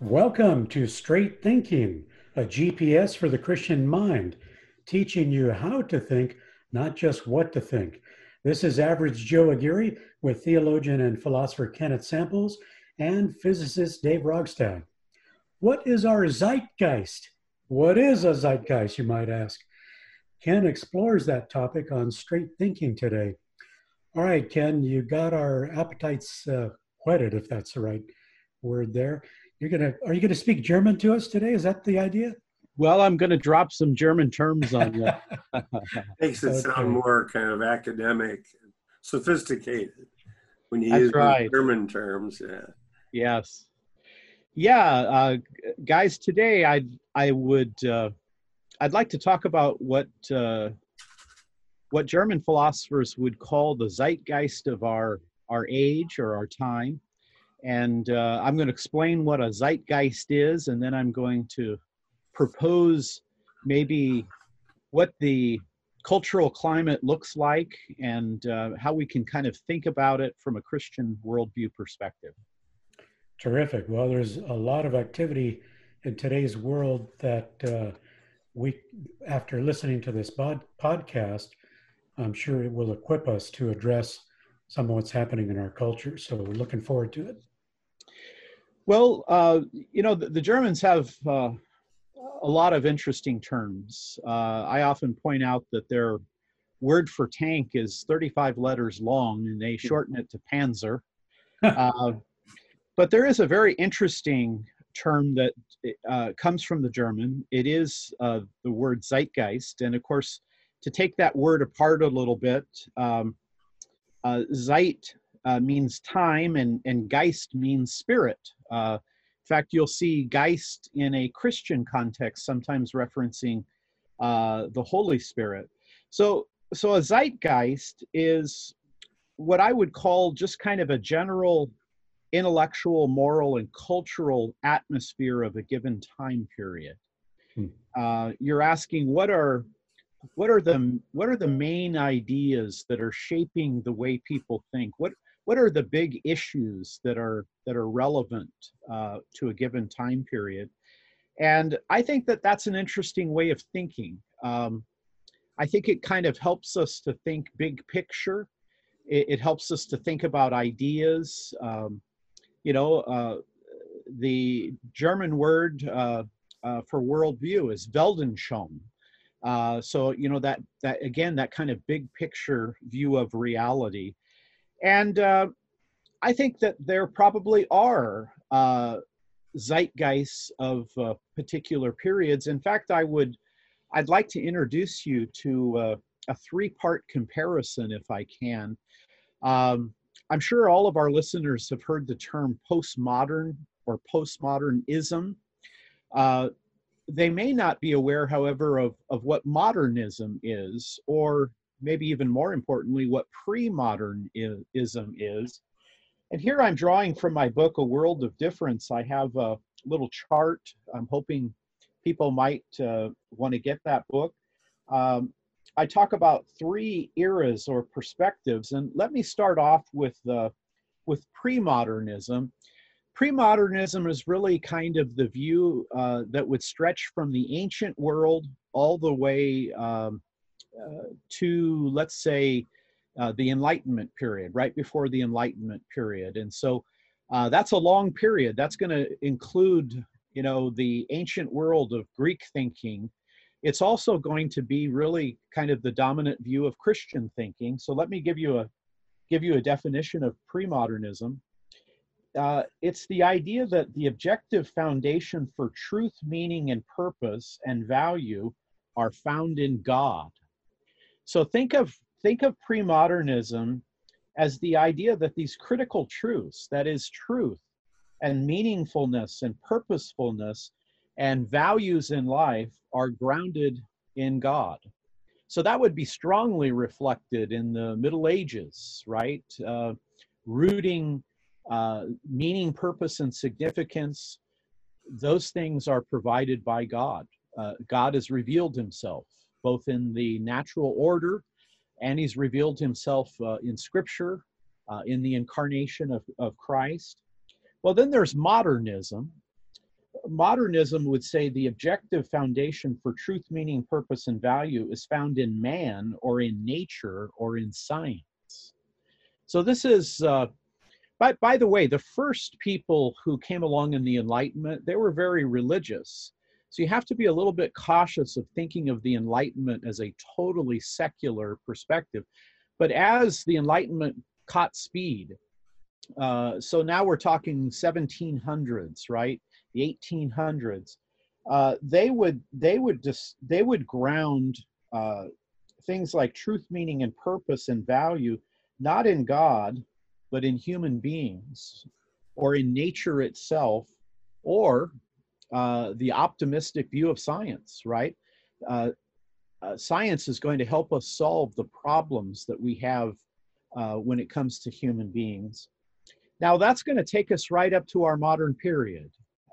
Welcome to Straight Thinking, a GPS for the Christian mind, teaching you how to think, not just what to think. This is Average Joe Aguirre with theologian and philosopher Kenneth Samples and physicist Dave Rogstad. What is our zeitgeist? What is a zeitgeist, you might ask? Ken explores that topic on Straight Thinking today. All right, Ken, you got our appetites whetted, if that's the right word there. Are you gonna speak German to us today? Is that the idea? Well, I'm going to drop some German terms on you. Makes it sound more kind of academic, sophisticated when you That's use right. German terms. Yeah. Yes. Yeah, guys. Today, I'd like to talk about what German philosophers would call the zeitgeist of our age or our time, and I'm going to explain what a zeitgeist is, and then I'm going to propose maybe what the cultural climate looks like and how we can kind of think about it from a Christian worldview perspective. Terrific. Well, there's a lot of activity in today's world that after listening to this podcast, I'm sure it will equip us to address some of what's happening in our culture. So we're looking forward to it. Well, the Germans have a lot of interesting terms. I often point out that their word for tank is 35 letters long, and they shorten it to Panzer. But there is a very interesting term that comes from the German. It is the word zeitgeist. And of course, to take that word apart a little bit, Zeit means time, and Geist means spirit. In fact, you'll see Geist in a Christian context, sometimes referencing the Holy Spirit. So a zeitgeist is what I would call just kind of a general intellectual, moral, and cultural atmosphere of a given time period. You're asking what are the main ideas that are shaping the way people think? What are the big issues that are relevant to a given time period? And I think that that's an interesting way of thinking. I think it kind of helps us to think big picture. It helps us to think about ideas. The German word for worldview is Weltanschauung. So that again, that kind of big picture view of reality. And I think that there probably are zeitgeists of particular periods. In fact, I'd like to introduce you to a three-part comparison, if I can. I'm sure all of our listeners have heard the term postmodern or postmodernism. They may not be aware, however, of what modernism is, or maybe even more importantly, what pre-modernism is. And here I'm drawing from my book, A World of Difference. I have a little chart. I'm hoping people might want to get that book. I talk about three eras or perspectives, and let me start off with pre-modernism. Pre-modernism is really kind of the view that would stretch from the ancient world all the way to, let's say, the Enlightenment period, right before the Enlightenment period. And so that's a long period. That's going to include, the ancient world of Greek thinking. It's also going to be really kind of the dominant view of Christian thinking. So let me give you a definition of pre-modernism. It's the idea that the objective foundation for truth, meaning, and purpose and value are found in God. So think of pre-modernism as the idea that these critical truths, that is truth and meaningfulness and purposefulness and values in life, are grounded in God. So that would be strongly reflected in the Middle Ages, right? Rooting meaning, purpose, and significance, those things are provided by God. God has revealed himself both in the natural order, and he's revealed himself in Scripture, in the incarnation of Christ. Well, then there's modernism. modernism would say the objective foundation for truth, meaning, purpose, and value is found in man or in nature or in science. So this is, by the way, the first people who came along in the Enlightenment, they were very religious. So you have to be a little bit cautious of thinking of the Enlightenment as a totally secular perspective. But as the Enlightenment caught speed, so now we're talking 1700s, right? The 1800s. They would ground things like truth, meaning, and purpose and value, not in God, but in human beings, or in nature itself, or the optimistic view of science, right? Science is going to help us solve the problems that we have when it comes to human beings. Now, that's going to take us right up to our modern period.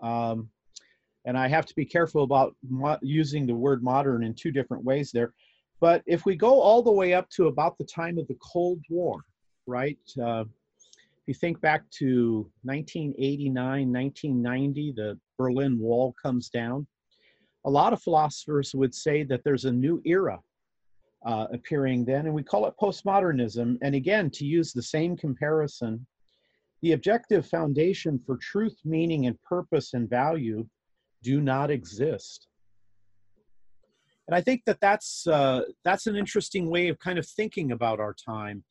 And I have to be careful about using the word modern in two different ways there. But if we go all the way up to about the time of the Cold War, right? If you think back to 1989, 1990, the Berlin Wall comes down. A lot of philosophers would say that there's a new era appearing then, and we call it postmodernism. And again, to use the same comparison, the objective foundation for truth, meaning, and purpose and value do not exist. And I think that that's an interesting way of kind of thinking about our time.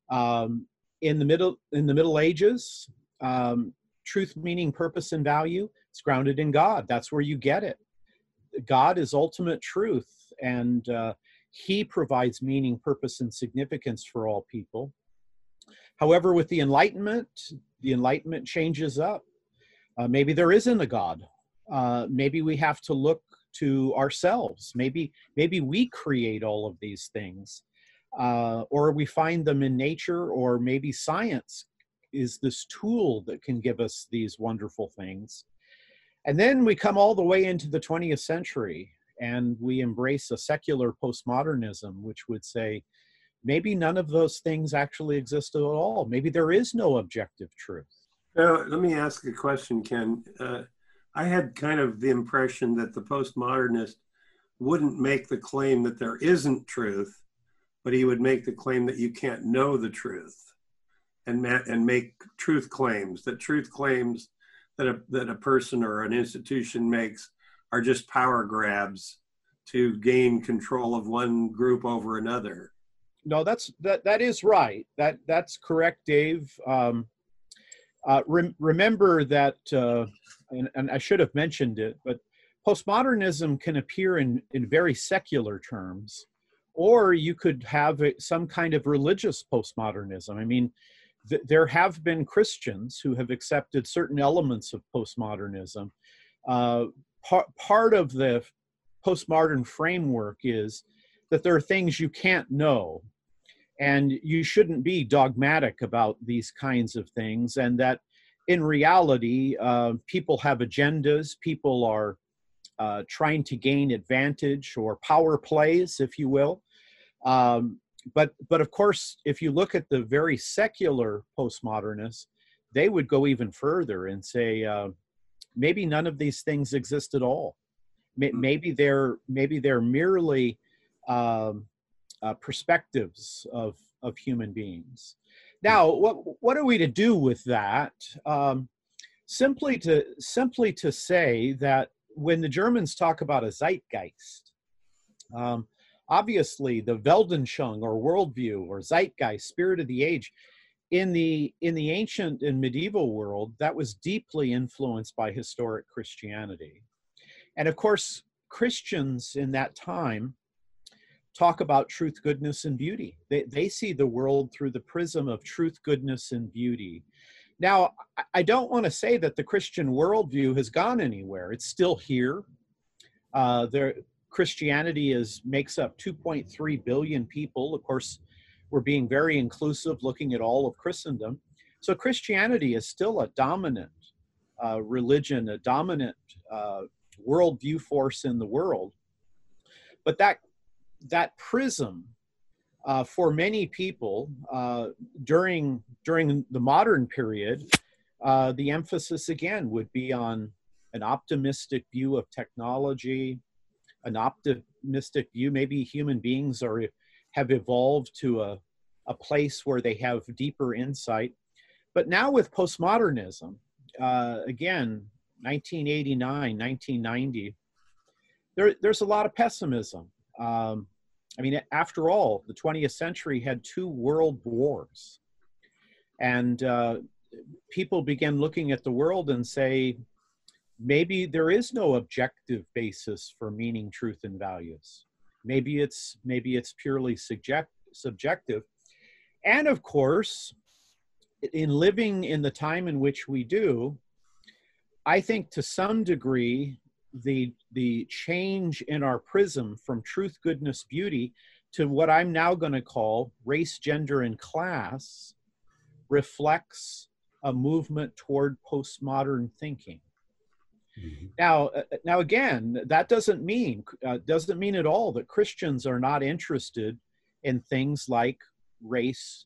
In the Middle Ages, truth, meaning, purpose, and value, it's grounded in God. That's where you get it. God is ultimate truth, and he provides meaning, purpose, and significance for all people. However, with the Enlightenment changes up. Maybe there isn't a God. Maybe we have to look to ourselves. Maybe we create all of these things, or we find them in nature, or maybe science is this tool that can give us these wonderful things. And then we come all the way into the 20th century, and we embrace a secular postmodernism, which would say, maybe none of those things actually exist at all. Maybe there is no objective truth. Now, let me ask a question, Ken. I had kind of the impression that the postmodernist wouldn't make the claim that there isn't truth, but he would make the claim that you can't know the truth, and make truth claims, that truth claims that a person or an institution makes are just power grabs to gain control of one group over another. No, that is right. That's correct, Dave. Remember that, and I should have mentioned it, but postmodernism can appear in very secular terms, or you could have some kind of religious postmodernism. I mean, there have been Christians who have accepted certain elements of postmodernism. Part of the postmodern framework is that there are things you can't know, and you shouldn't be dogmatic about these kinds of things, and that in reality, people have agendas, people are trying to gain advantage or power plays, if you will. But of course, if you look at the very secular postmodernists, they would go even further and say, maybe none of these things exist at all. Maybe they're merely perspectives of human beings. Now, what are we to do with that? Simply to say that when the Germans talk about a Zeitgeist, obviously the Weltanschauung or worldview or Zeitgeist, spirit of the age, in the ancient and medieval world, that was deeply influenced by historic Christianity. And of course, Christians in that time talk about truth, goodness, and beauty. They see the world through the prism of truth, goodness, and beauty. Now, I don't want to say that the Christian worldview has gone anywhere. It's still here. Christianity makes up 2.3 billion people. Of course, we're being very inclusive, looking at all of Christendom. So Christianity is still a dominant religion, a dominant worldview force in the world. But that prism for many people during the modern period, the emphasis again would be on an optimistic view of technology, an optimistic view. Maybe human beings have evolved to a place where they have deeper insight. But now with postmodernism, again, 1989, 1990, there's a lot of pessimism. I mean, after all, the 20th century had 2 world wars. And people began looking at the world and say, maybe there is no objective basis for meaning, truth, and values. Maybe it's purely subjective. And of course, in living in the time in which we do, I think to some degree, the change in our prism from truth, goodness, beauty to what I'm now going to call race, gender, and class reflects a movement toward postmodern thinking. Mm-hmm. Now again, that doesn't mean at all that Christians are not interested in things like race,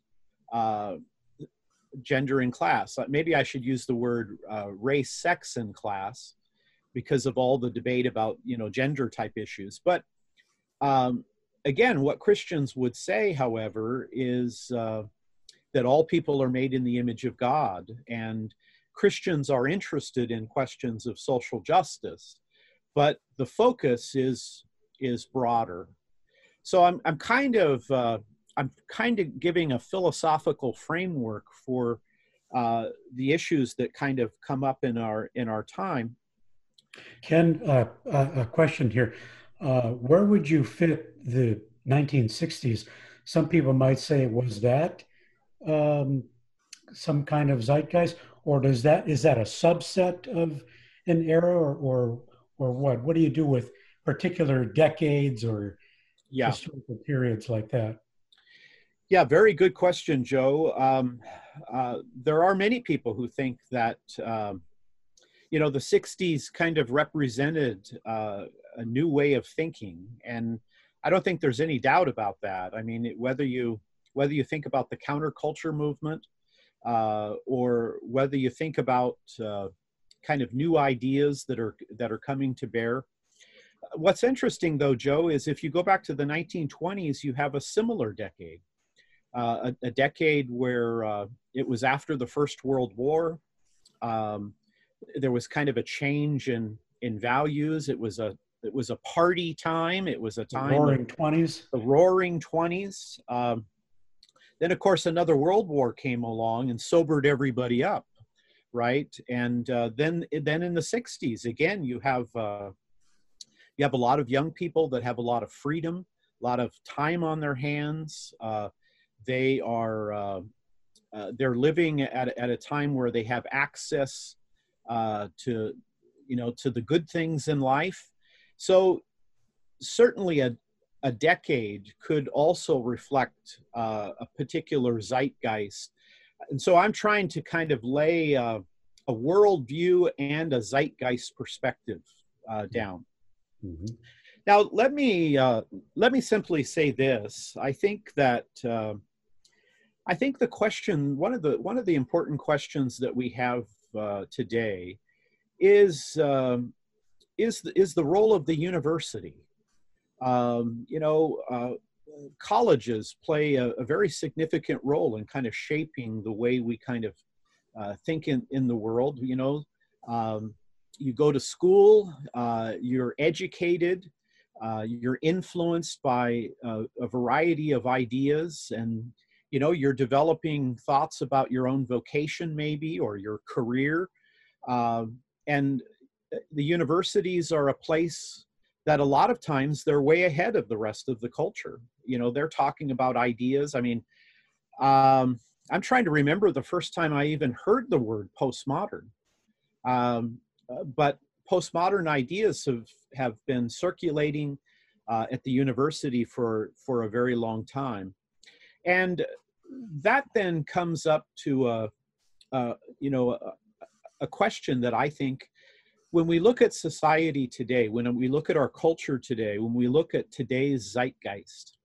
gender, and class. Maybe I should use the word race, sex, and class, because of all the debate about, gender type issues. But again, what Christians would say, however, is that all people are made in the image of God, and Christians are interested in questions of social justice, but the focus is broader. So I'm kind of giving a philosophical framework for the issues that kind of come up in our time. Ken, a question here. Where would you fit the 1960s? Some people might say, was that some kind of zeitgeist, or is that a subset of an era, or what? What do you do with particular decades or historical periods like that? Yeah, very good question, Joe. There are many people who think that the 60s kind of represented a new way of thinking, and I don't think there's any doubt about that. I mean, whether you think about the counterculture movement, or whether you think about kind of new ideas that are coming to bear. What's interesting, though, Joe, is if you go back to the 1920s, you have a similar decade, a decade where it was after the First World War. There was kind of a change in values. It was a party time. It was a time the Roaring 20s. The Roaring 20s. Then, of course, another world war came along and sobered everybody up, right? And then in the 60s, again, you have a lot of young people that have a lot of freedom, a lot of time on their hands. They're living at a time where they have access to the good things in life. So certainly a decade could also reflect a particular zeitgeist. And so I'm trying to kind of lay a worldview and a zeitgeist perspective down. Mm-hmm. Now, let me simply say this. I think that the question, one of the important questions that we have today is the role of the university. Colleges play a very significant role in kind of shaping the way we kind of think in the world. You go to school, you're educated, you're influenced by a variety of ideas, and you're developing thoughts about your own vocation, maybe, or your career. And the universities are a place that a lot of times they're way ahead of the rest of the culture. They're talking about ideas. I mean, I'm trying to remember the first time I even heard the word postmodern. But postmodern ideas have been circulating at the university for a very long time. And that then comes up to a question that I think, when we look at society today, when we look at our culture today, when we look at today's zeitgeist,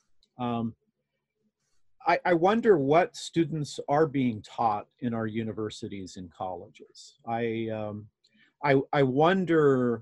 I wonder what students are being taught in our universities and colleges. I I wonder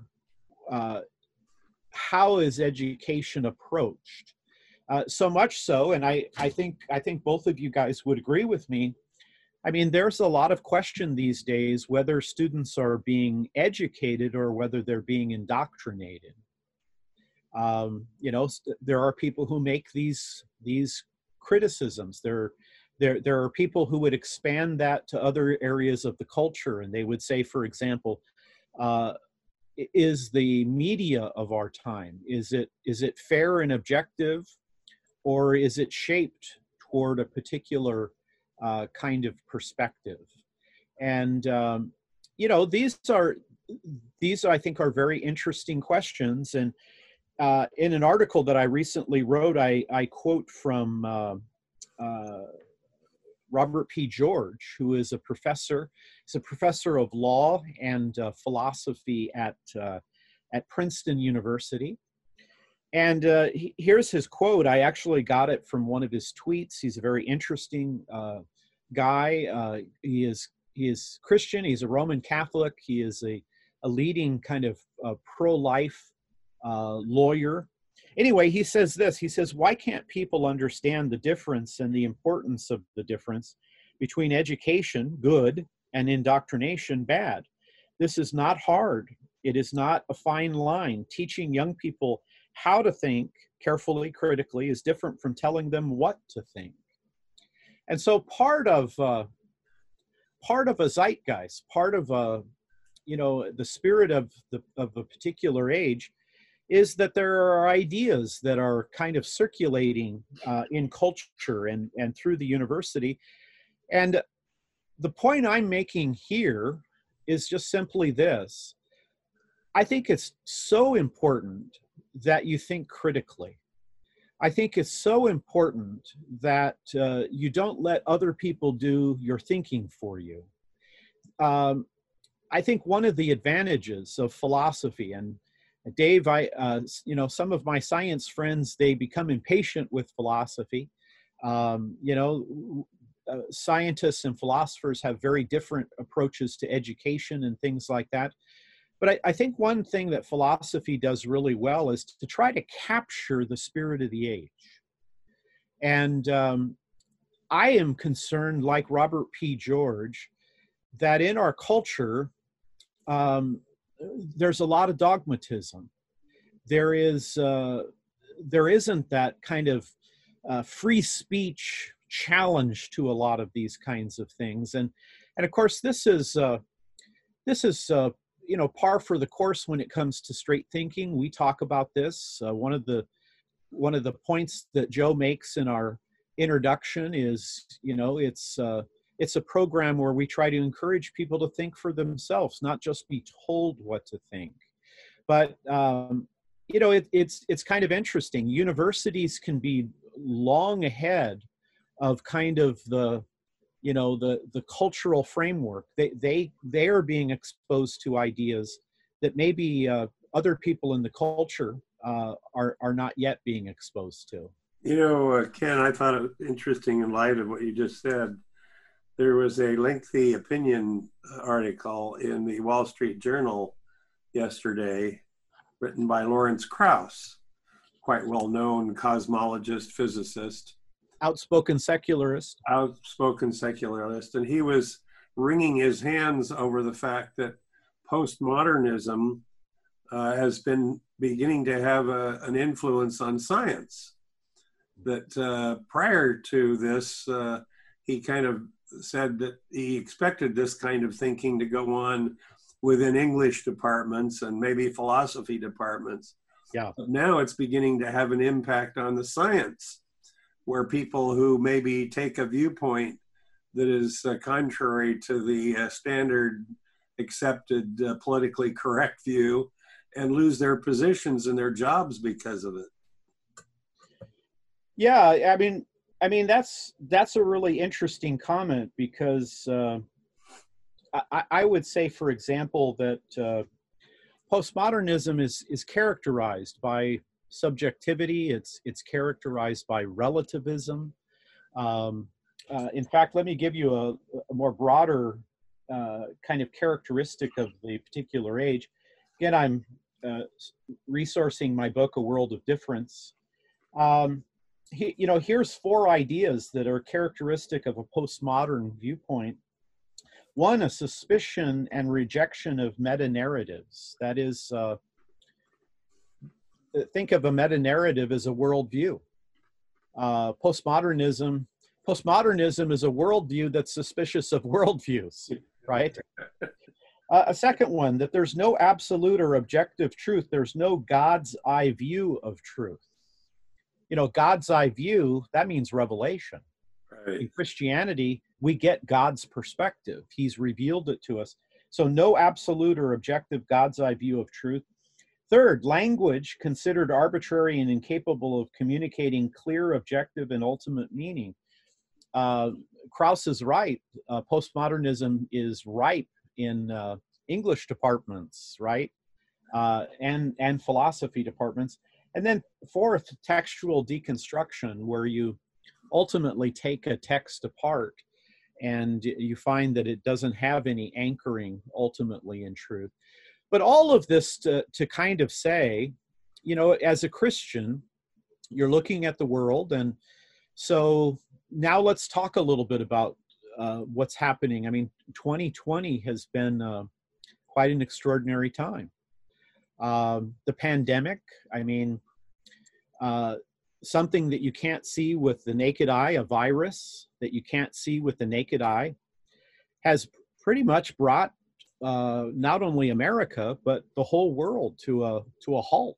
how is education approached? So much so, and I think both of you guys would agree with me. I mean, there's a lot of question these days whether students are being educated or whether they're being indoctrinated. You know, there are people who make these criticisms. There are people who would expand that to other areas of the culture, and they would say, for example, is the media of our time, is it fair and objective, or is it shaped toward a particular kind of perspective? And you know, these I think are very interesting questions. And in an article that I recently wrote, I quote from Robert P. George, who is a professor. He's a professor of law and philosophy at Princeton University. And here's his quote. I actually got it from one of his tweets. He's a very interesting guy. He is Christian. He's a Roman Catholic. He is a leading kind of pro-life lawyer. Anyway, he says this. He says, why can't people understand the difference and the importance of the difference between education, good, and indoctrination, bad? This is not hard. It is not a fine line. Teaching young people how to think carefully, critically, is different from telling them what to think. And so part of a zeitgeist, part of you know, the spirit of a particular age, is that there are ideas that are kind of circulating in culture and through the university. And the point I'm making here is just simply this. I think it's so important that you think critically. I think it's so important that you don't let other people do your thinking for you. I think one of the advantages of philosophy, and Dave, you know, some of my science friends, they become impatient with philosophy. You know, scientists and philosophers have very different approaches to education and things like that. But I think one thing that philosophy does really well is to try to capture the spirit of the age. And I am concerned, like Robert P. George, that in our culture, there's a lot of dogmatism. There isn't that kind of free speech challenge to a lot of these kinds of things. And of course, this is you know, par for the course when it comes to straight thinking. We talk about this. One of the points that Joe makes in our introduction is, you know, it's a program where we try to encourage people to think for themselves, not just be told what to think. But you know, it's kind of interesting. Universities can be long ahead of kind of the, you know, the cultural framework. They are being exposed to ideas that maybe other people in the culture are not yet being exposed to. You know, Ken, I thought it interesting in light of what you just said. There was a lengthy opinion article in the Wall Street Journal yesterday written by Lawrence Krauss, quite well-known cosmologist, physicist. Outspoken secularist. And he was wringing his hands over the fact that postmodernism has been beginning to have an influence on science. That prior to this, he kind of said that he expected this kind of thinking to go on within English departments and maybe philosophy departments. Yeah. But now it's beginning to have an impact on the science, where people who maybe take a viewpoint that is contrary to the standard accepted politically correct view and lose their positions and their jobs because of it. Yeah, I mean that's a really interesting comment, because I would say, for example, that postmodernism is characterized by subjectivity. It's characterized by relativism. In fact, let me give you a more broader kind of characteristic of the particular age. Again, I'm resourcing my book, A World of Difference. Here's 4 ideas that are characteristic of a postmodern viewpoint. One, a suspicion and rejection of meta-narratives. That is, think of a meta-narrative as a worldview. Postmodernism is a worldview that's suspicious of worldviews, right? A second one, that there's no absolute or objective truth. There's no God's eye view of truth. God's eye view, that means revelation. Right. In Christianity, we get God's perspective. He's revealed it to us. So no absolute or objective God's eye view of truth. Third, language considered arbitrary and incapable of communicating clear, objective, and ultimate meaning. Krauss is right. Postmodernism is ripe in English departments, right? And philosophy departments. And then fourth, textual deconstruction, where you ultimately take a text apart and you find that it doesn't have any anchoring ultimately in truth. But all of this to kind of say, as a Christian, you're looking at the world. And so now let's talk a little bit about what's happening. I mean, 2020 has been quite an extraordinary time. The pandemic, something that you can't see with the naked eye, a virus that you can't see with the naked eye, has pretty much brought not only America, but the whole world to a halt.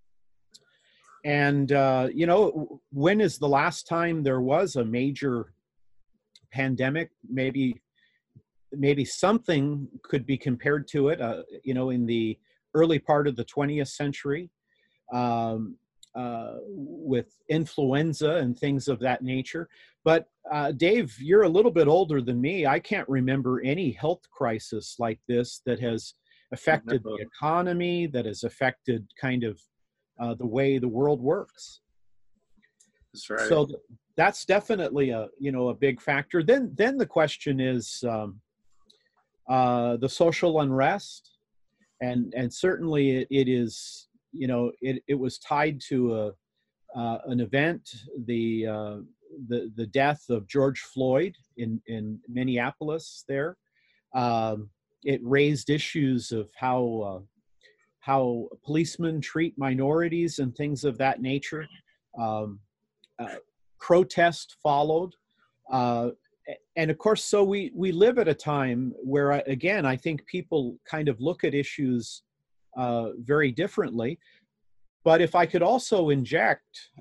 And, when is the last time there was a major pandemic? Maybe something could be compared to it, in the early part of the 20th century, with influenza and things of that nature. But Dave, you're a little bit older than me. I can't remember any health crisis like this that has affected the economy, that has affected kind of the way the world works. That's right. So that's definitely a big factor. Then the question is the social unrest, and certainly it is, it was tied to an event, the death of George Floyd in Minneapolis there. It raised issues of how policemen treat minorities and things of that nature. Protest followed. And of course, so we live at a time where, again, I think people kind of look at issues very differently. But if I could also inject,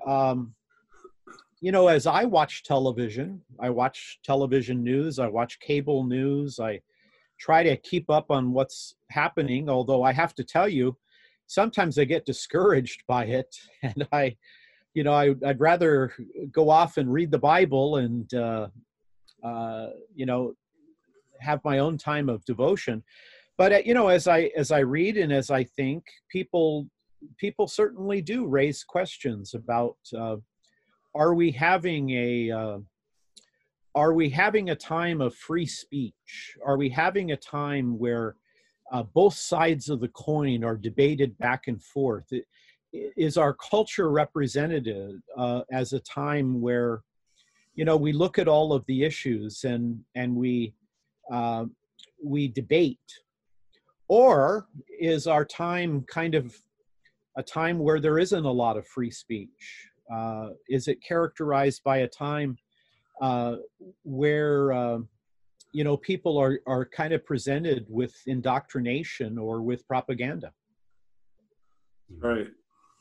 as I watch television news, I watch cable news, I try to keep up on what's happening, although I have to tell you, sometimes I get discouraged by it, and I'd rather go off and read the Bible and, have my own time of devotion. But, as I read and as I think, people certainly do raise questions about, are we having a time of free speech? Are we having a time where both sides of the coin are debated back and forth? Is our culture representative as a time where, we look at all of the issues and we debate? Or is our time kind of a time where there isn't a lot of free speech? Is it characterized by a time where people are kind of presented with indoctrination or with propaganda? Right.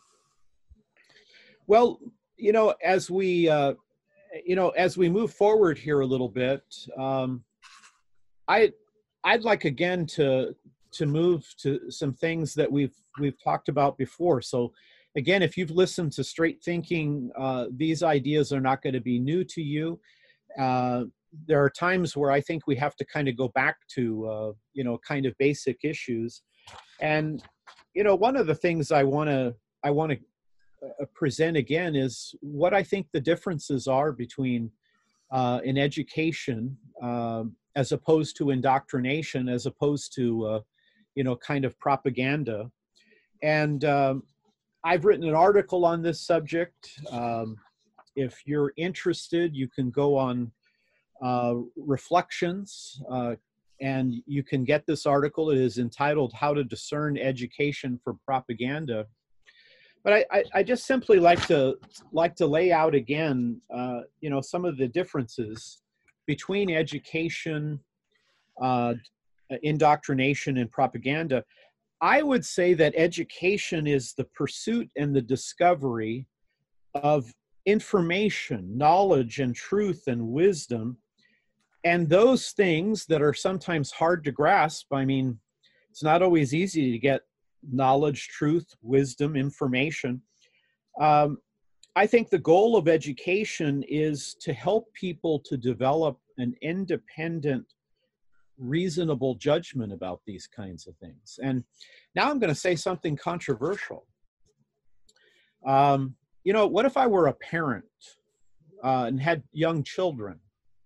Well, as we move forward here a little bit, I'd like again to move to some things that we've talked about before. So again, if you've listened to Straight Thinking, these ideas are not going to be new to you. There are times where I think we have to kind of go back to, kind of basic issues. And, one of the things I want to present again is what I think the differences are between an education as opposed to indoctrination, as opposed to, kind of propaganda. And I've written an article on this subject. If you're interested, you can go on Reflections, and you can get this article. It is entitled "How to Discern Education from Propaganda." But I just simply like to lay out again, some of the differences between education, indoctrination, and propaganda. I would say that education is the pursuit and the discovery of information, knowledge, and truth and wisdom. And those things that are sometimes hard to grasp. I mean, it's not always easy to get knowledge, truth, wisdom, information. I think the goal of education is to help people to develop an independent, reasonable judgment about these kinds of things. And now I'm going to say something controversial. What if I were a parent and had young children?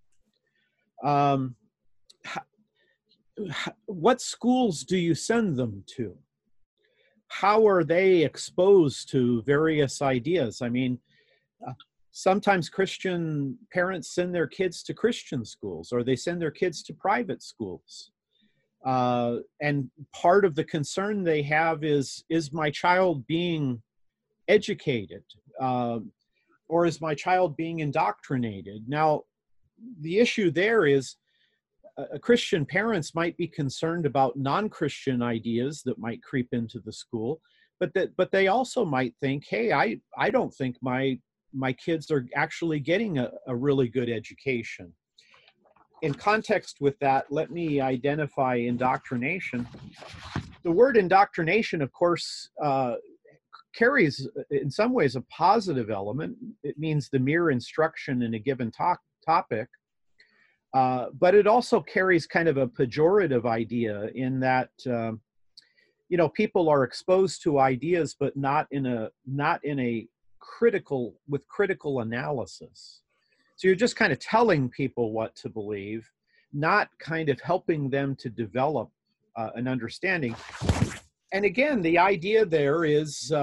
What schools do you send them to? How are they exposed to various ideas? I mean, sometimes Christian parents send their kids to Christian schools, or they send their kids to private schools. And part of the concern they have is my child being educated? Or is my child being indoctrinated? Now, the issue there is Christian parents might be concerned about non-Christian ideas that might creep into the school, but they also might think, hey, I don't think my kids are actually getting a really good education. In context with that, let me identify indoctrination. The word indoctrination, of course, carries in some ways a positive element. It means the mere instruction in a given topic. But it also carries kind of a pejorative idea in that, people are exposed to ideas, but not in a critical analysis. So you're just kind of telling people what to believe, not kind of helping them to develop an understanding. And again, the idea there is,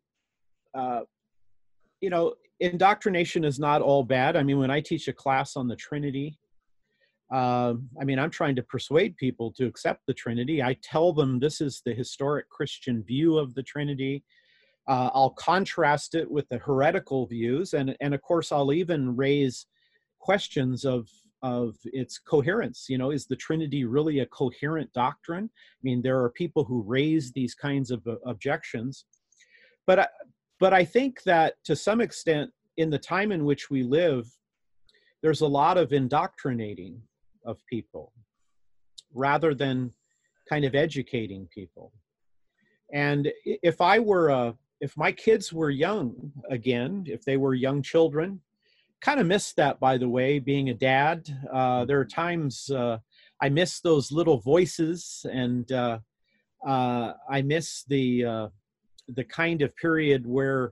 indoctrination is not all bad. I mean, when I teach a class on the Trinity, I'm trying to persuade people to accept the Trinity. I tell them this is the historic Christian view of the Trinity. I'll contrast it with the heretical views, and of course, I'll even raise questions of its coherence. Is the Trinity really a coherent doctrine? I mean, there are people who raise these kinds of objections, but I think that to some extent, in the time in which we live, there's a lot of indoctrinating of people rather than kind of educating people. And if my kids were young again, if they were young children, kind of miss that, by the way, being a dad. There are times I miss those little voices, and I miss the kind of period where,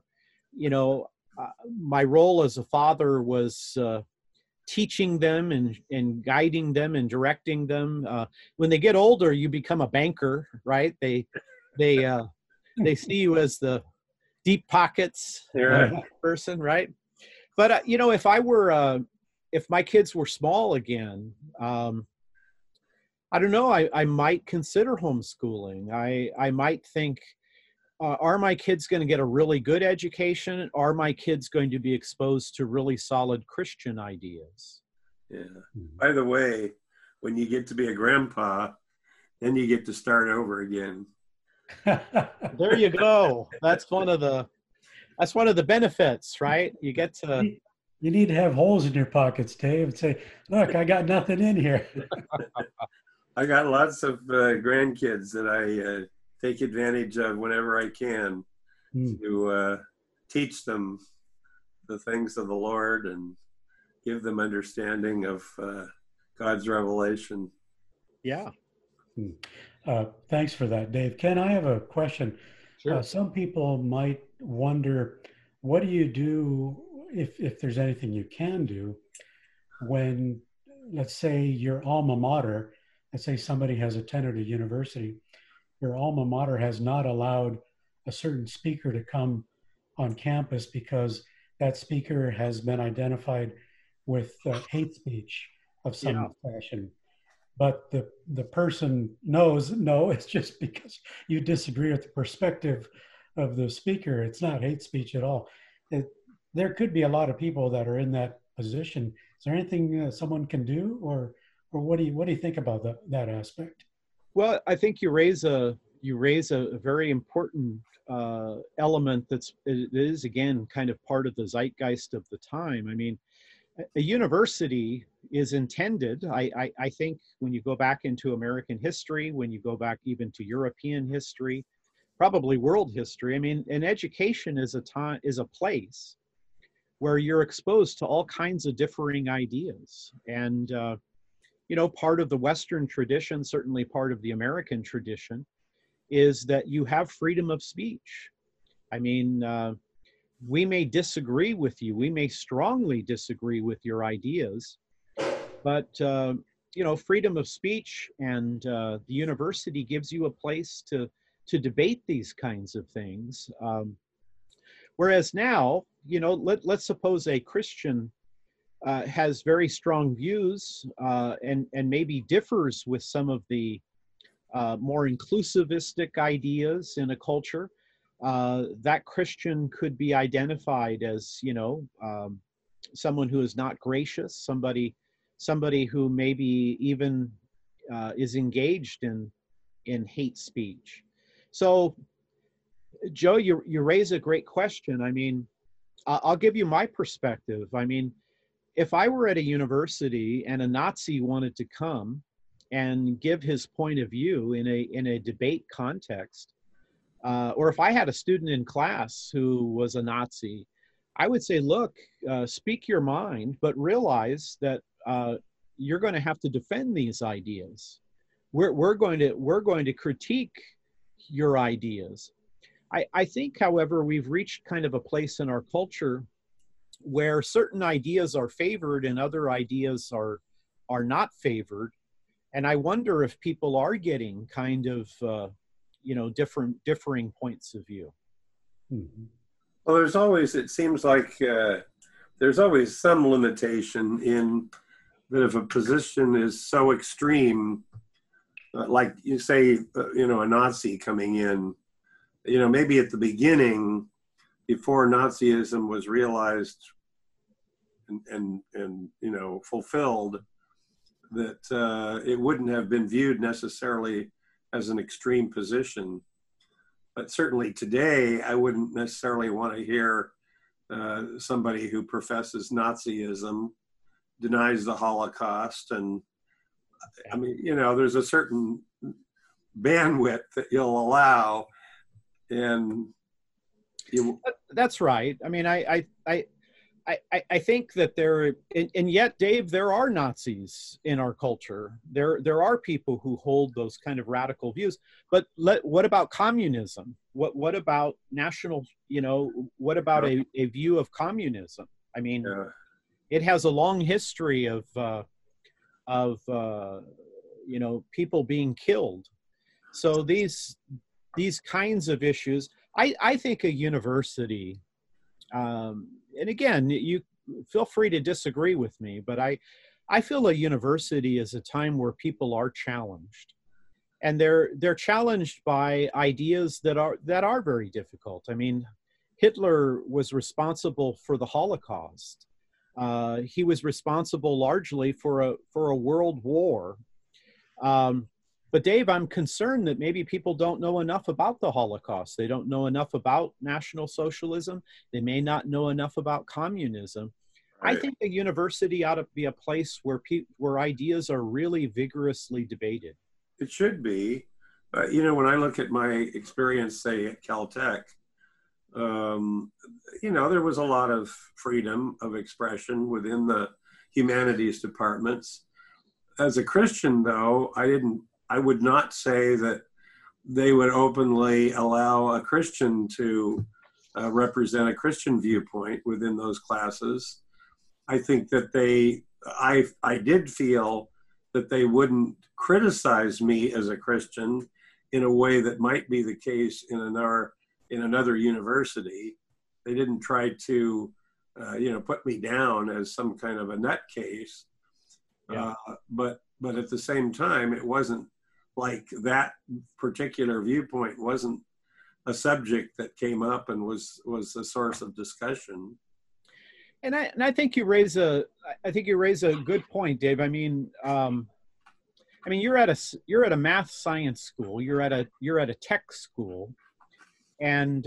my role as a father was teaching them and guiding them and directing them. When they get older, you become a banker, right? They see you as the deep pockets person, right? But if my kids were small again, I don't know. I might consider homeschooling. I might think, are my kids going to get a really good education? Are my kids going to be exposed to really solid Christian ideas? Yeah. By the way, when you get to be a grandpa, then you get to start over again. There you go. That's one of the benefits, right? You get to. You need to have holes in your pockets, Dave, and say, "Look, I got nothing in here." I got lots of grandkids that I take advantage of whenever I can to teach them the things of the Lord and give them understanding of God's revelation. Yeah. Thanks for that, Dave. Ken, I have a question. Sure. Some people might wonder, what do you do if there's anything you can do when let's say your alma mater, let's say somebody has attended a university, your alma mater has not allowed a certain speaker to come on campus because that speaker has been identified with hate speech of Yeah. some fashion. But the person knows, no, it's just because you disagree with the perspective of the speaker. It's not hate speech at all. It, there could be a lot of people that are in that position. Is there anything someone can do, or what do you think about that aspect? Well, I think you raise a very important element it is again kind of part of the zeitgeist of the time. I mean, a university is intended, I think, when you go back into American history, when you go back even to European history, probably world history. I mean, an education is a place where you're exposed to all kinds of differing ideas. And part of the Western tradition, certainly part of the American tradition, is that you have freedom of speech. I mean, we may disagree with you, we may strongly disagree with your ideas, but freedom of speech and the university gives you a place to debate these kinds of things. Whereas now, let's suppose a Christian has very strong views and maybe differs with some of the more inclusivistic ideas in a culture. That Christian could be identified as, someone who is not gracious, somebody who maybe even is engaged in hate speech. So, Joe, you raise a great question. I mean, I'll give you my perspective. I mean, if I were at a university and a Nazi wanted to come and give his point of view in a debate context, or if I had a student in class who was a Nazi, I would say, look, speak your mind, but realize that you're going to have to defend these ideas. We're going to critique your ideas. I think, however, we've reached kind of a place in our culture where certain ideas are favored and other ideas are not favored. And I wonder if people are getting kind of, differing points of view. Mm-hmm. Well, it seems like there's always some limitation in that if a position is so extreme, like you say, a Nazi coming in, maybe at the beginning, before Nazism was realized and fulfilled, that it wouldn't have been viewed necessarily as an extreme position. But certainly today, I wouldn't necessarily want to hear somebody who professes Nazism, denies the Holocaust, and I mean, there's a certain bandwidth that you'll allow, and That's right. I mean, I think that and yet, Dave, there are Nazis in our culture. There are people who hold those kind of radical views. But what about communism? What about national? What about a view of communism? I mean, it has a long history of people being killed. So these kinds of issues, I think a university. And again, you feel free to disagree with me, but I feel a university is a time where people are challenged, and they're challenged by ideas that are very difficult. I mean, Hitler was responsible for the Holocaust. He was responsible largely for a world war. But Dave, I'm concerned that maybe people don't know enough about the Holocaust. They don't know enough about National Socialism. They may not know enough about communism. Right. I think a university ought to be a place where ideas are really vigorously debated. It should be. When I look at my experience, say, at Caltech, there was a lot of freedom of expression within the humanities departments. As a Christian, though, I would not say that they would openly allow a Christian to represent a Christian viewpoint within those classes. I think that they I did feel that they wouldn't criticize me as a Christian in a way that might be the case in another university. They didn't try to, put me down as some kind of a nutcase. Yeah. But at the same time, it wasn't like that particular viewpoint wasn't a subject that came up and was a source of discussion. And I think you raise a good point, Dave. I mean, you're at a math science school. You're at a tech school, and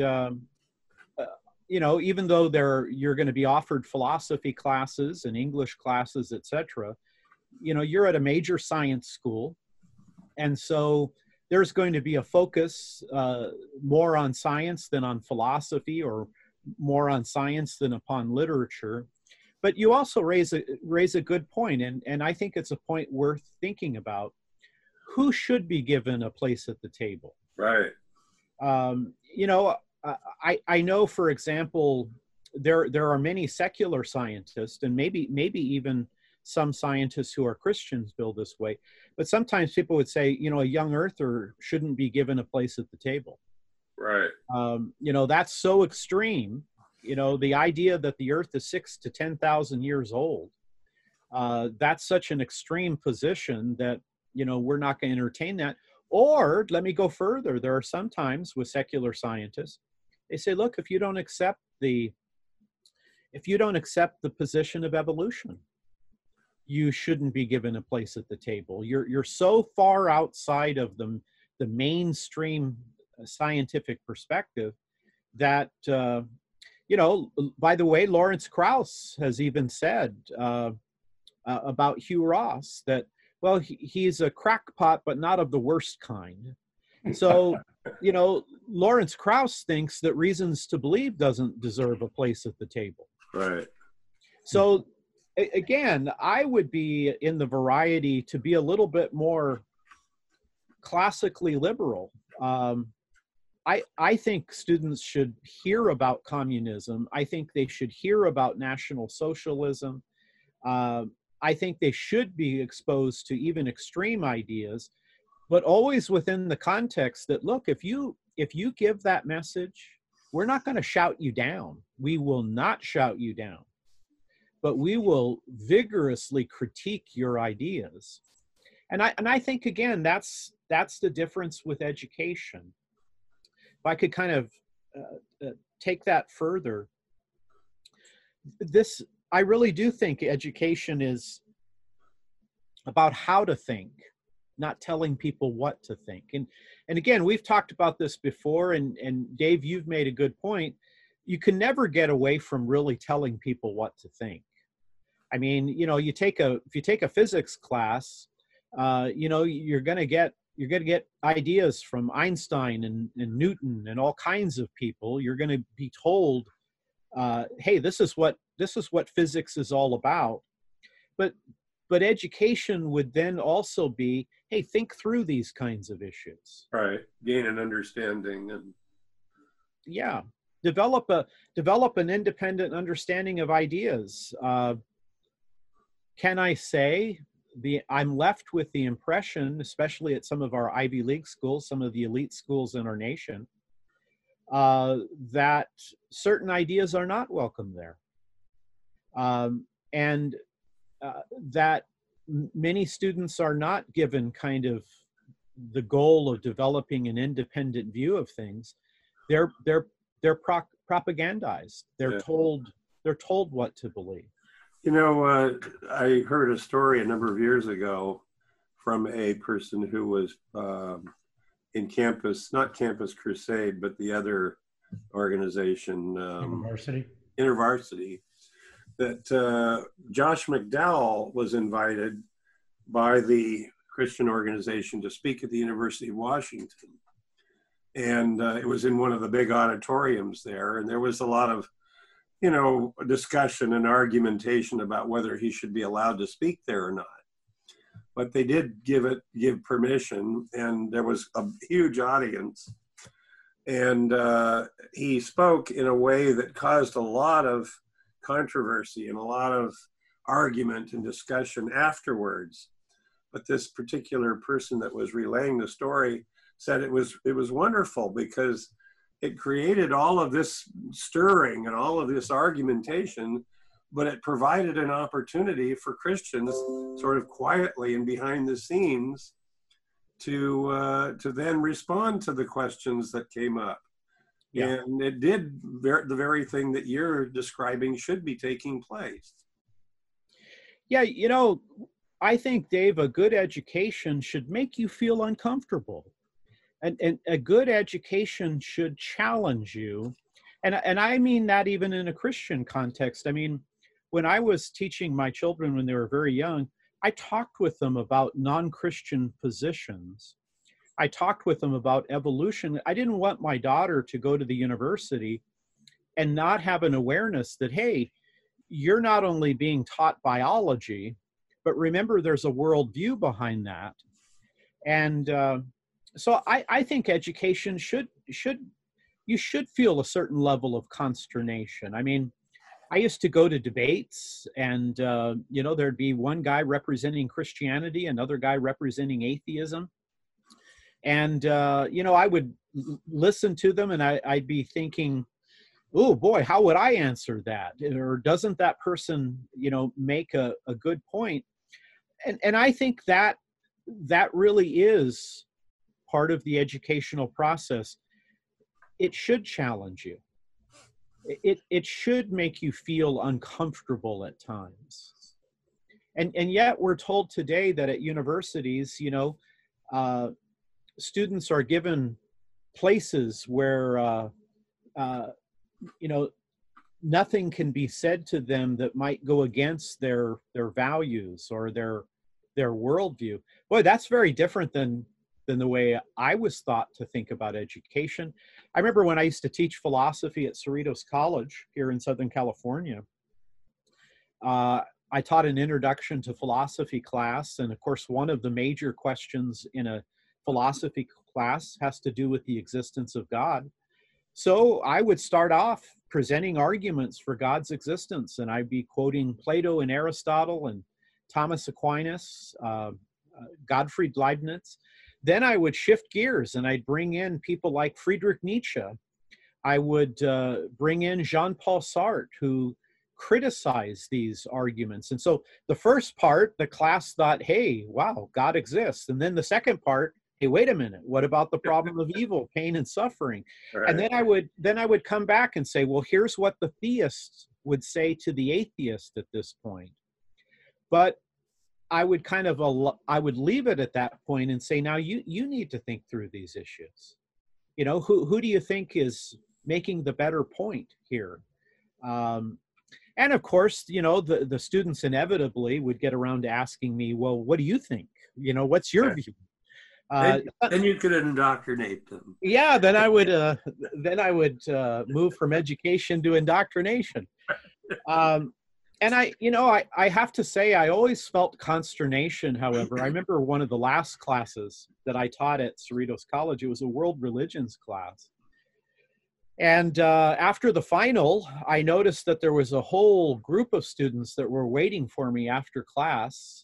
even though you're going to be offered philosophy classes and English classes, etc. You're at a major science school, and so there's going to be a focus more on science than on philosophy, or more on science than upon literature. But you also raise a good point, and I think it's a point worth thinking about. Who should be given a place at the table? Right. I know, for example, there are many secular scientists, and maybe even some scientists who are Christians feel this way. But sometimes people would say, a young earther shouldn't be given a place at the table. Right. That's so extreme. The idea that the earth is 6,000 to 10,000 years old, that's such an extreme position that, we're not going to entertain that. Or let me go further. There are some times with secular scientists, they say, look, if you don't accept the position of evolution, you shouldn't be given a place at the table. You're so far outside of the mainstream scientific perspective that, by the way, Lawrence Krauss has even said about Hugh Ross that, well, he's a crackpot, but not of the worst kind. So, Lawrence Krauss thinks that Reasons to Believe doesn't deserve a place at the table. Right. So, again, I would be in the variety to be a little bit more classically liberal. I think students should hear about communism. I think they should hear about National Socialism. I think they should be exposed to even extreme ideas, but always within the context that, look, if you give that message, we're not going to shout you down. We will not shout you down, but we will vigorously critique your ideas. And I think, again, that's the difference with education. If I could kind of take that further, I really do think education is about how to think, not telling people what to think. And again, we've talked about this before, and Dave, you've made a good point. You can never get away from really telling people what to think. I mean, if you take a physics class, you're going to get ideas from Einstein and Newton and all kinds of people. You're going to be told, hey, this is what physics is all about. But education would then also be, hey, think through these kinds of issues. Right. Gain an understanding. And yeah, develop an independent understanding of ideas. Can I say I'm left with the impression, especially at some of our Ivy League schools, some of the elite schools in our nation, that certain ideas are not welcome there. And that many students are not given kind of the goal of developing an independent view of things. They're propagandized. They're told what to believe. I heard a story a number of years ago from a person who was in not Campus Crusade, but the other organization, InterVarsity, that Josh McDowell was invited by the Christian organization to speak at the University of Washington. And it was in one of the big auditoriums there. And there was a lot of, discussion and argumentation about whether he should be allowed to speak there or not. But they did give permission, and there was a huge audience. And he spoke in a way that caused a lot of controversy and a lot of argument and discussion afterwards. But this particular person that was relaying the story said it was wonderful because it created all of this stirring and all of this argumentation, but it provided an opportunity for Christians sort of quietly and behind the scenes to then respond to the questions that came up. Yeah. And it did the very thing that you're describing should be taking place. Yeah, you know, I think, Dave, a good education should make you feel uncomfortable. And a good education should challenge you. And I mean that even in a Christian context. I mean, when I was teaching my children when they were very young, I talked with them about non-Christian positions. I talked with them about evolution. I didn't want my daughter to go to the university and not have an awareness that, hey, you're not only being taught biology, but remember there's a worldview behind that. And so I think education you should feel a certain level of consternation. I mean, I used to go to debates and, you know, there'd be one guy representing Christianity, another guy representing atheism. And, you know, I would listen to them and I'd be thinking, oh boy, how would I answer that? Or doesn't that person, you know, make a good point? And I think that really is part of the educational process. It should challenge you. It should make you feel uncomfortable at times. And yet we're told today that at universities, you know, students are given places where, you know, nothing can be said to them that might go against their values or their worldview. Boy, that's very different than the way I was taught to think about education. I remember when I used to teach philosophy at Cerritos College here in Southern California, I taught an introduction to philosophy class. And of course, one of the major questions in a philosophy class has to do with the existence of God. So I would start off presenting arguments for God's existence. And I'd be quoting Plato and Aristotle and Thomas Aquinas, Gottfried Leibniz. Then I would shift gears and I'd bring in people like Friedrich Nietzsche. I would bring in Jean-Paul Sartre, who criticized these arguments. And so the first part, the class thought, hey, wow, God exists. And then the second part, hey, wait a minute, what about the problem of evil, pain, and suffering? Right. And then I would come back and say, well, here's what the theist would say to the atheist at this point. But I would I would leave it at that point and say, now you need to think through these issues. You know, who do you think is making the better point here? And of course, you know, the students inevitably would get around to asking me, well, what do you think? You know, what's your view? Then you could indoctrinate them. Yeah, then I would move from education to indoctrination. And I have to say, I always felt consternation, however. I remember one of the last classes that I taught at Cerritos College, it was a world religions class. And after the final, I noticed that there was a whole group of students that were waiting for me after class.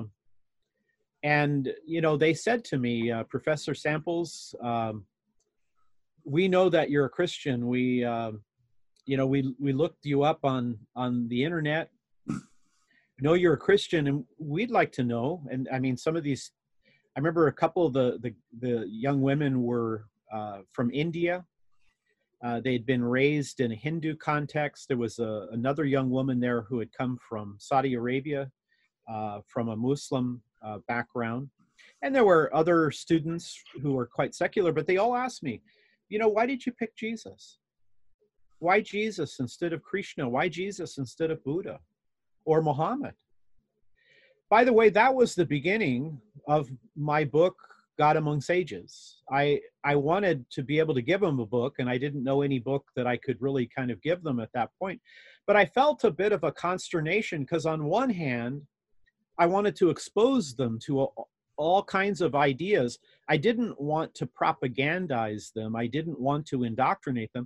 And, you know, they said to me, Professor Samples, we know that you're a Christian. We looked you up on the internet. Know you're a Christian, and we'd like to know. And I mean, some of these, I remember a couple of the young women were from India. They'd been raised in a Hindu context. There was another young woman there who had come from Saudi Arabia, from a Muslim background. And there were other students who were quite secular, but they all asked me, you know, why did you pick Jesus? Why Jesus instead of Krishna? Why Jesus instead of Buddha or Muhammad? By the way, that was the beginning of my book, God Among Sages. I wanted to be able to give them a book, and I didn't know any book that I could really kind of give them at that point. But I felt a bit of a consternation because on one hand, I wanted to expose them to all kinds of ideas. I didn't want to propagandize them. I didn't want to indoctrinate them.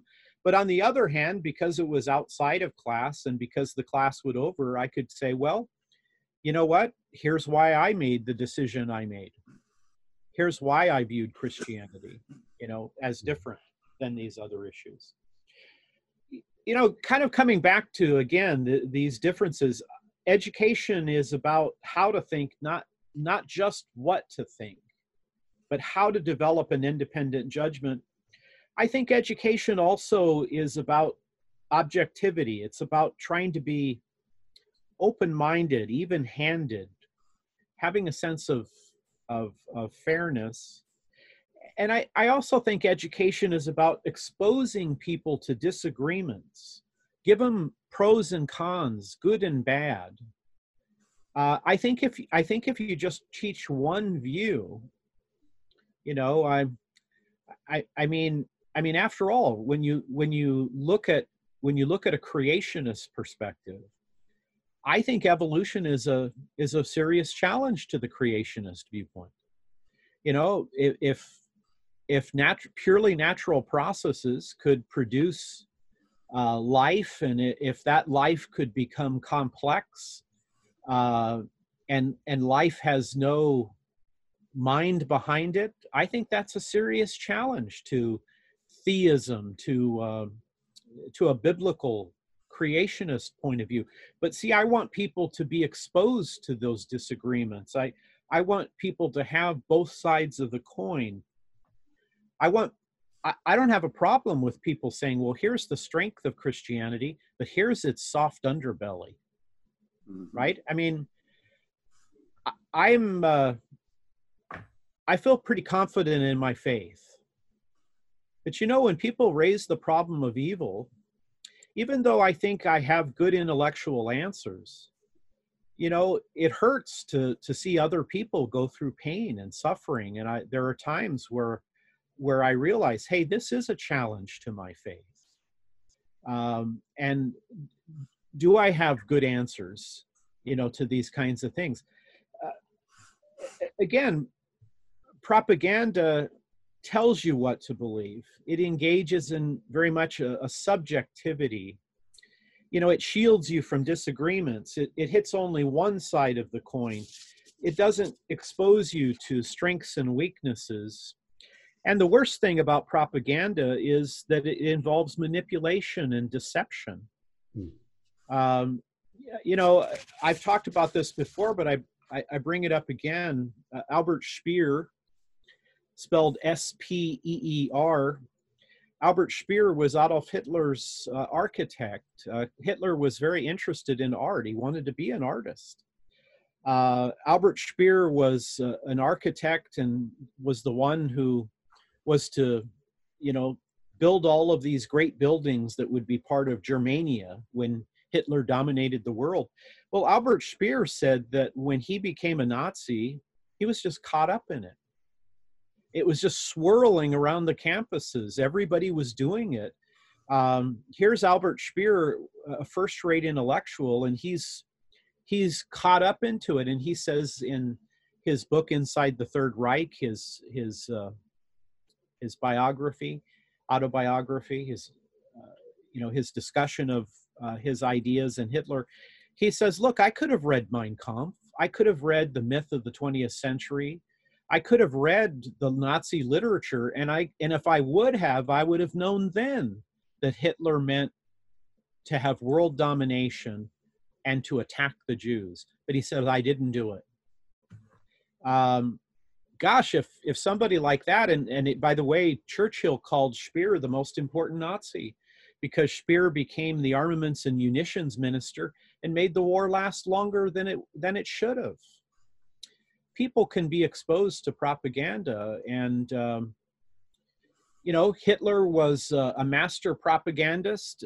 But on the other hand, because it was outside of class and because the class would over, I could say, well, you know what? Here's why I made the decision I made. Here's why I viewed Christianity, as different than these other issues. Kind of coming back to, again, these differences, education is about how to think, not just what to think, but how to develop an independent judgment. I think education also is about objectivity. It's about trying to be open-minded, even-handed, having a sense of fairness. And I also think education is about exposing people to disagreements, give them pros and cons, good and bad. I think if you just teach one view, I mean, after all, when you look at a creationist perspective, I think evolution is a serious challenge to the creationist viewpoint. If purely natural processes could produce life, and if that life could become complex, and life has no mind behind it, I think that's a serious challenge to theism, to a biblical creationist point of view. But see, I want people to be exposed to those disagreements. I want people to have both sides of the coin. I don't have a problem with people saying, well, here's the strength of Christianity, but here's its soft underbelly. Right? I mean, I feel pretty confident in my faith. But when people raise the problem of evil, even though I think I have good intellectual answers, it hurts to see other people go through pain and suffering. And there are times where I realize, hey, this is a challenge to my faith. And do I have good answers, to these kinds of things? Again, propaganda tells you what to believe. It engages in very much a subjectivity. It shields you from disagreements. It hits only one side of the coin. It doesn't expose you to strengths and weaknesses. And the worst thing about propaganda is that it involves manipulation and deception. I've talked about this before, but I bring it up again. Albert Speer, spelled S-P-E-E-R. Albert Speer was Adolf Hitler's architect. Hitler was very interested in art. He wanted to be an artist. Albert Speer was an architect and was the one who was to, build all of these great buildings that would be part of Germania when Hitler dominated the world. Well, Albert Speer said that when he became a Nazi, he was just caught up in it. It was just swirling around the campuses. Everybody was doing it. Here's Albert Speer, a first-rate intellectual, and he's caught up into it. And he says in his book, Inside the Third Reich, his autobiography, his discussion of his ideas and Hitler, he says, look, I could have read Mein Kampf. I could have read The Myth of the 20th Century. I could have read the Nazi literature, and if I would have known then that Hitler meant to have world domination and to attack the Jews. But he said, I didn't do it. Gosh, if somebody like that, by the way, Churchill called Speer the most important Nazi, because Speer became the armaments and munitions minister and made the war last longer than it should have. People can be exposed to propaganda, and Hitler was a master propagandist.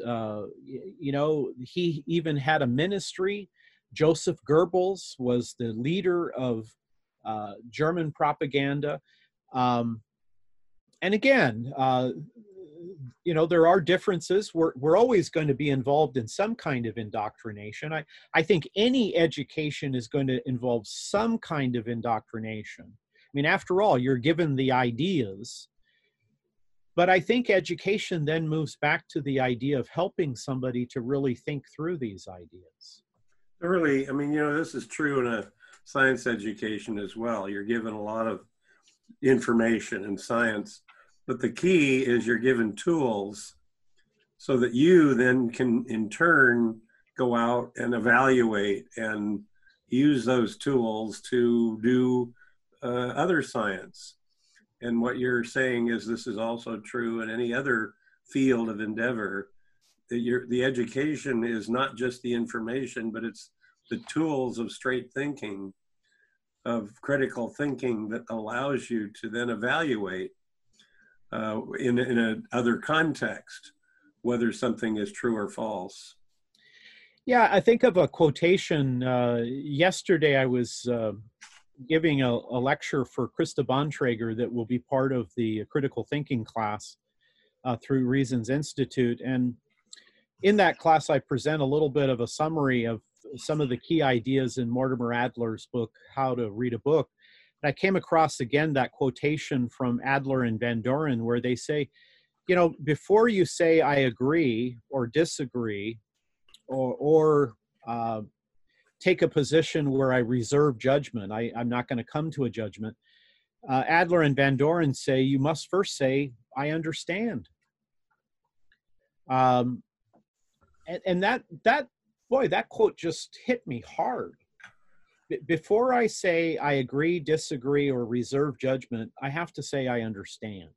He even had a ministry. Joseph Goebbels was the leader of German propaganda. And again, there are differences. We're always going to be involved in some kind of indoctrination. I think any education is going to involve some kind of indoctrination. I mean, after all, you're given the ideas, But I think education then moves back to the idea of helping somebody to really think through these ideas. Really, I mean, this is true in a science education as well. You're given a lot of information in science, but the key is you're given tools so that you then can in turn go out and evaluate and use those tools to do other science. And what you're saying is this is also true in any other field of endeavor. The education is not just the information, but it's the tools of straight thinking, of critical thinking, that allows you to then evaluate in a other context whether something is true or false. Yeah, I think of a quotation. Yesterday I was giving a lecture for Krista Bontrager that will be part of the critical thinking class through Reasons Institute. And in that class, I present a little bit of a summary of some of the key ideas in Mortimer Adler's book, How to Read a Book. And I came across again that quotation from Adler and Van Doren where they say, before you say I agree or disagree or take a position where I reserve judgment, I'm not going to come to a judgment. Adler and Van Doren say you must first say, I understand. And that quote just hit me hard. Before I say I agree, disagree, or reserve judgment, I have to say I understand.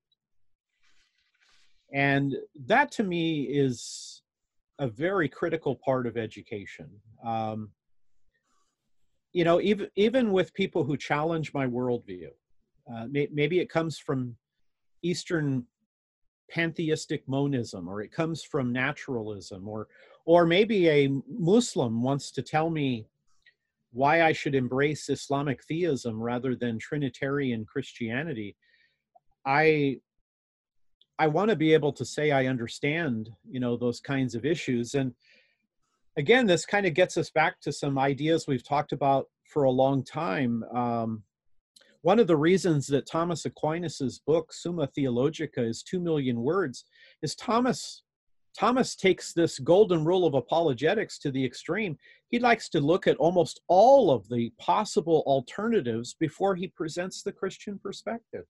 And that to me is a very critical part of education. Even with people who challenge my worldview, maybe it comes from Eastern pantheistic monism, or it comes from naturalism, or maybe a Muslim wants to tell me why I should embrace Islamic theism rather than Trinitarian Christianity. I want to be able to say I understand, those kinds of issues. And again, this kind of gets us back to some ideas we've talked about for a long time. One of the reasons that Thomas Aquinas's book, Summa Theologica, is 2 million words is Thomas takes this golden rule of apologetics to the extreme. He likes to look at almost all of the possible alternatives before he presents the Christian perspective.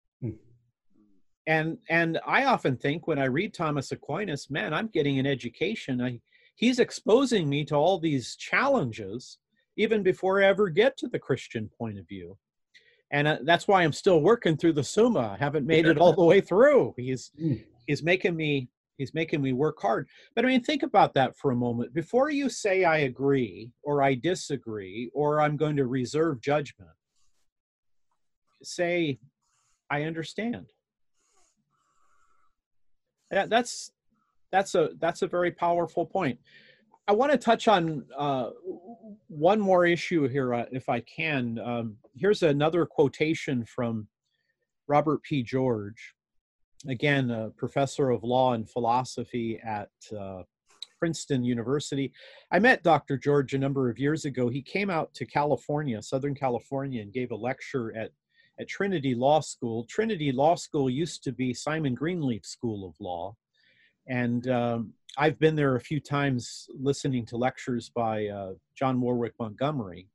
And I often think when I read Thomas Aquinas, man, I'm getting an education. He's exposing me to all these challenges even before I ever get to the Christian point of view. And that's why I'm still working through the Summa. I haven't made it all the way through. He's making me work hard. But I mean, think about that for a moment. Before you say I agree or I disagree or I'm going to reserve judgment, say I understand. That's a very powerful point. I want to touch on one more issue here, if I can. Here's another quotation from Robert P. George, again, a professor of law and philosophy at Princeton University. I met Dr. George a number of years ago. He came out to California, Southern California, and gave a lecture at Trinity Law School. Trinity Law School used to be Simon Greenleaf School of Law. And I've been there a few times listening to lectures by John Warwick Montgomery.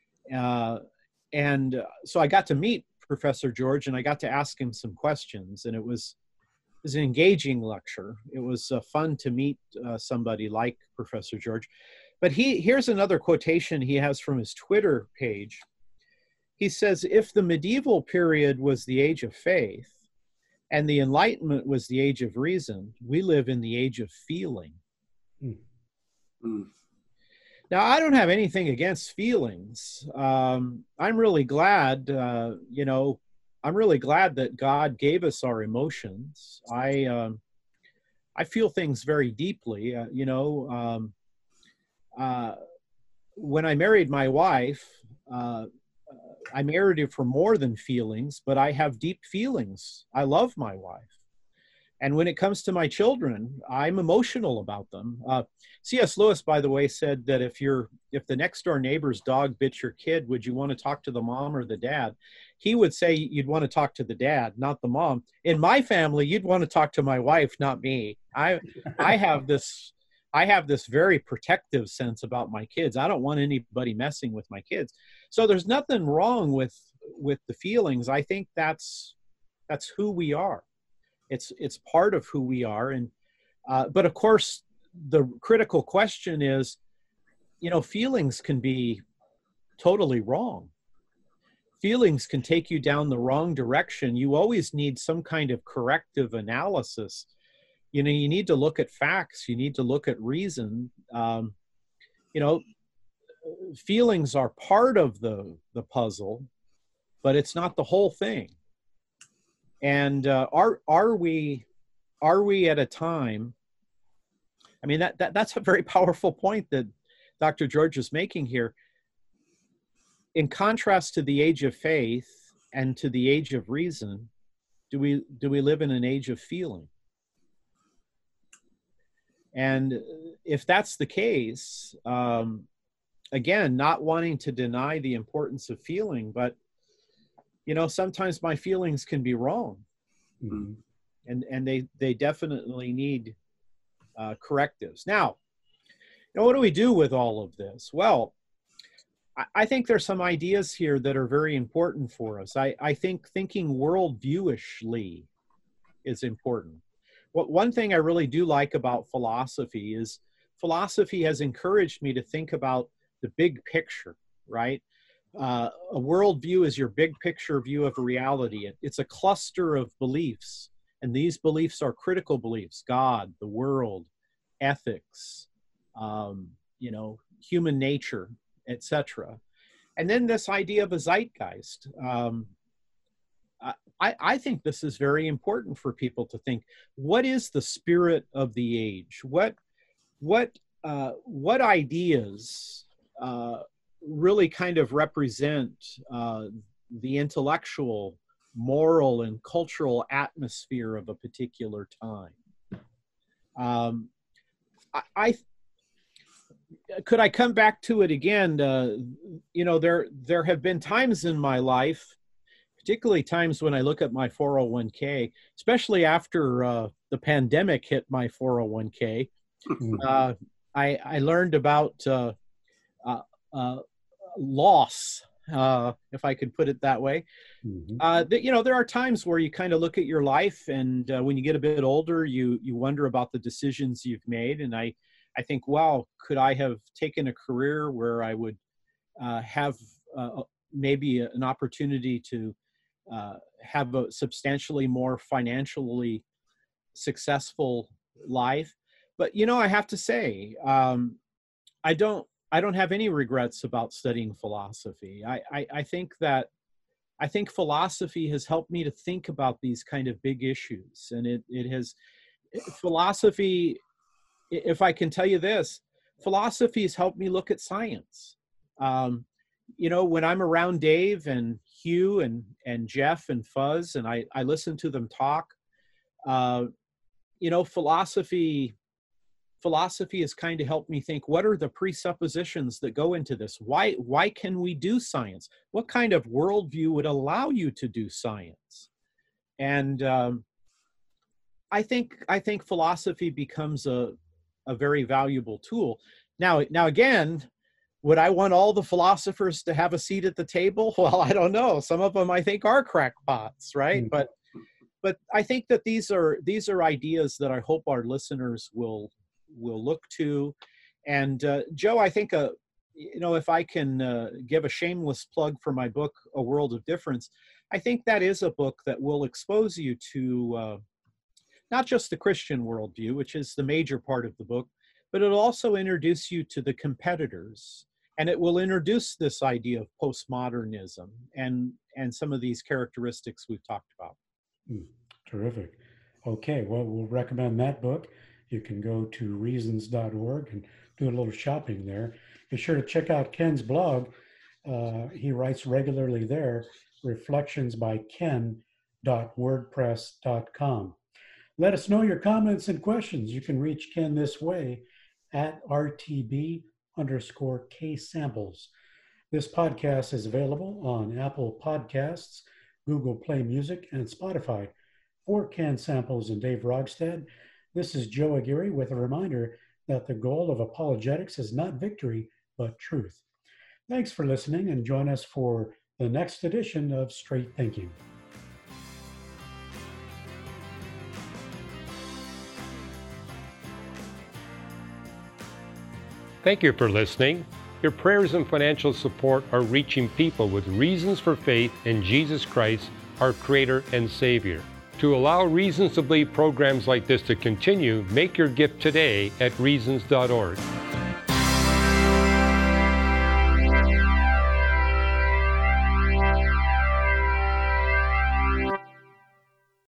And so I got to meet Professor George and I got to ask him some questions. And it was an engaging lecture. It was fun to meet somebody like Professor George. But here's another quotation he has from his Twitter page. He says, if the medieval period was the age of faith and the Enlightenment was the age of reason, we live in the age of feeling. Now, I don't have anything against feelings. I'm really glad, I'm really glad that God gave us our emotions. I feel things very deeply. When I married my wife, I married her for more than feelings, but I have deep feelings. I love my wife. And when it comes to my children, I'm emotional about them. C.S. Lewis, by the way, said that if the next door neighbor's dog bit your kid, would you want to talk to the mom or the dad? He would say you'd want to talk to the dad, not the mom. In my family, you'd want to talk to my wife, not me. I have this very protective sense about my kids. I don't want anybody messing with my kids. So there's nothing wrong with the feelings. I think that's who we are. It's part of who we are. And but of course, the critical question is, feelings can be totally wrong. Feelings can take you down the wrong direction. You always need some kind of corrective analysis. You need to look at facts. You need to look at reason. Feelings are part of the puzzle, but it's not the whole thing. And are we at a time? I mean, that's a very powerful point that Dr. George is making here. In contrast to the age of faith and to the age of reason, do we live in an age of feeling? And if that's the case, again, not wanting to deny the importance of feeling, but sometimes my feelings can be wrong. Mm-hmm. And they definitely need correctives. Now, what do we do with all of this? Well, I think there's some ideas here that are very important for us. I think thinking worldviewishly is important. One thing I really do like about philosophy is philosophy has encouraged me to think about the big picture, right? A worldview is your big picture view of reality. It's a cluster of beliefs, and these beliefs are critical beliefs: God, the world, ethics, human nature, etc. And then this idea of a zeitgeist. I think this is very important for people to think: what is the spirit of the age? What ideas really kind of represent the intellectual, moral, and cultural atmosphere of a particular time? Could I come back to it again? There have been times in my life, particularly times when I look at my 401k, especially after the pandemic hit my 401k. I learned about loss, if I could put it that way. Mm-hmm. There are times where you kind of look at your life, and when you get a bit older, you wonder about the decisions you've made. And I think, wow, could I have taken a career where I would have maybe an opportunity to have a substantially more financially successful life? But, I have to say, I don't have any regrets about studying philosophy. I think philosophy has helped me to think about these kind of big issues. And philosophy, if I can tell you this, philosophy has helped me look at science. When I'm around Dave and Hugh and Jeff and Fuzz, and I listen to them talk, philosophy has kind of helped me think, what are the presuppositions that go into this? Why can we do science? What kind of worldview would allow you to do science? And I think philosophy becomes a very valuable tool. Now again, would I want all the philosophers to have a seat at the table? Well, I don't know. Some of them I think are crackpots, right? Mm-hmm. But I think that these are ideas that I hope our listeners will look to. And Joe, I think if I can give a shameless plug for my book, A World of Difference, I think that is a book that will expose you to not just the Christian worldview, which is the major part of the book, but it'll also introduce you to the competitors. And it will introduce this idea of postmodernism and some of these characteristics we've talked about. Terrific. Okay, well, we'll recommend that book. You can go to reasons.org and do a little shopping there. Be sure to check out Ken's blog. He writes regularly there, reflectionsbyken.wordpress.com. Let us know your comments and questions. You can reach Ken this way at RTB_K-Samples. This podcast is available on Apple Podcasts, Google Play Music, and Spotify. For Ken Samples and Dave Rogstad, this is Joe Aguirre with a reminder that the goal of apologetics is not victory, but truth. Thanks for listening, and join us for the next edition of Straight Thinking. Thank you for listening. Your prayers and financial support are reaching people with reasons for faith in Jesus Christ, our Creator and Savior. To allow Reasons to Believe programs like this to continue, make your gift today at reasons.org.